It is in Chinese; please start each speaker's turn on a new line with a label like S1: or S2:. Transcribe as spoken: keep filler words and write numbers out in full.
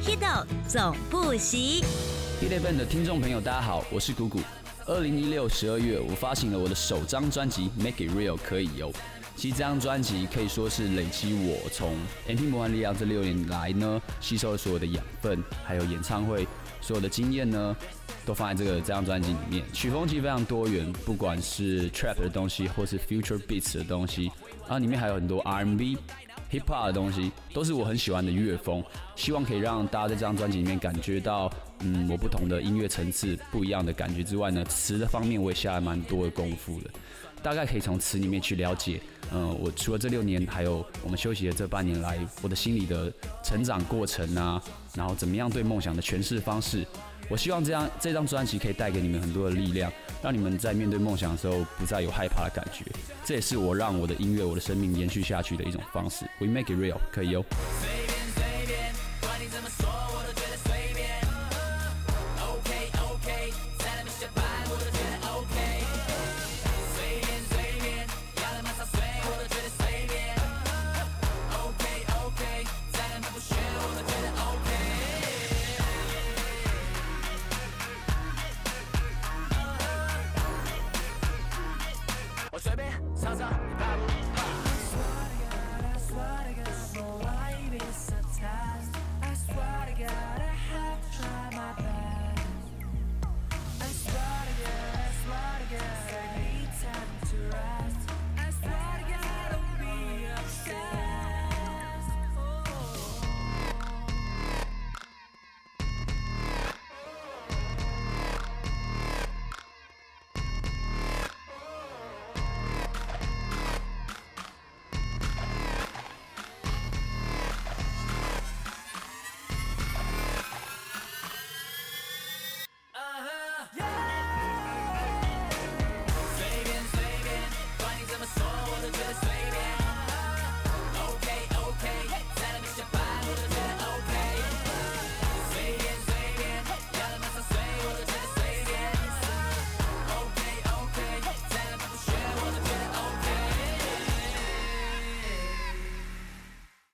S1: Hido 总不息。
S2: Hit F M 的听众朋友，大家好，我是谷谷。二零一六十二月，我发行了我的首张专辑《Make It Real》，可以有。其实这张专辑可以说是累积我从 M P 魔幻力量这六年来呢，吸收了所有的养分，还有演唱会所有的经验呢，都放在这个这张专辑里面。曲风其实非常多元，不管是 Trap 的东西，或是 Future Beats 的东西，然后里面还有很多 R and B、Hip Hop 的东西，都是我很喜欢的乐风。希望可以让大家在这张专辑里面感觉到，嗯，我不同的音乐层次不一样的感觉之外呢，词的方面我也下了蛮多的功夫的。大概可以从词里面去了解，嗯，我除了这六年，还有我们休息的这半年来，我的心理的成长过程啊，然后怎么样对梦想的诠释方式。我希望这样这张专辑可以带给你们很多的力量，让你们在面对梦想的时候不再有害怕的感觉。这也是我让我的音乐、我的生命延续下去的一种方式。We make it real， 可以哦。